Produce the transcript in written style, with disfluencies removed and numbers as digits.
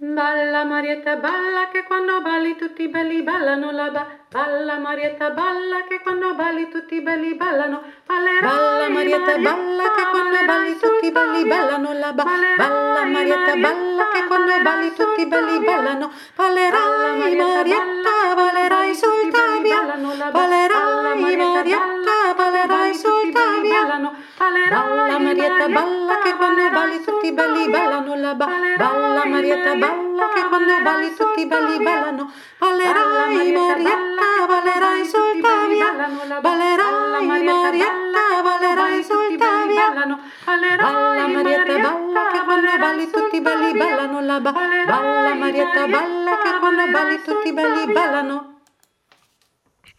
Balla Marietta balla che quando balli tutti belli ballano la balla Marietta balla che quando balli tutti belli ballano. Balla Marietta balla che quando balli tutti belli ballano la balla Marietta balla che quando balli tutti belli ballano. Ballerai Marietta, ballerai sul Tavia, ballerai Marietta, ballerai sul Tavia. Balla Marietta balla che quando balli tutti belli ballano la balla Marietta balla che quando balli tutti belli ballano. Ballerai Marietta, ballerai sul Tavia, ballerai Marietta, ballerai sul Tavia. Balla Marietta balla che quando balli tutti belli ballano la balla Marietta balla che quando balli tutti belli ballano.